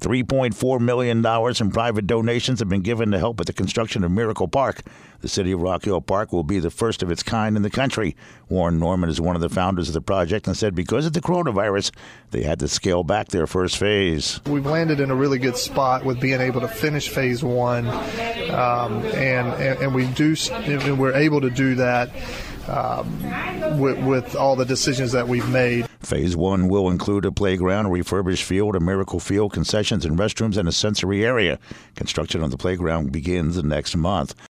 $3.4 million in private donations have been given to help with the construction of Miracle Park. The city of Rock Hill Park will be the first of its kind in the country. Warren Norman is one of the founders of the project and said because of the coronavirus, they had to scale back their first phase. We've landed in a really good spot with being able to finish phase one, and we're able to do that with all the decisions that we've made. Phase one will include a playground, a refurbished field, a Miracle Field, concessions and restrooms, and a sensory area. Construction on the playground begins next month.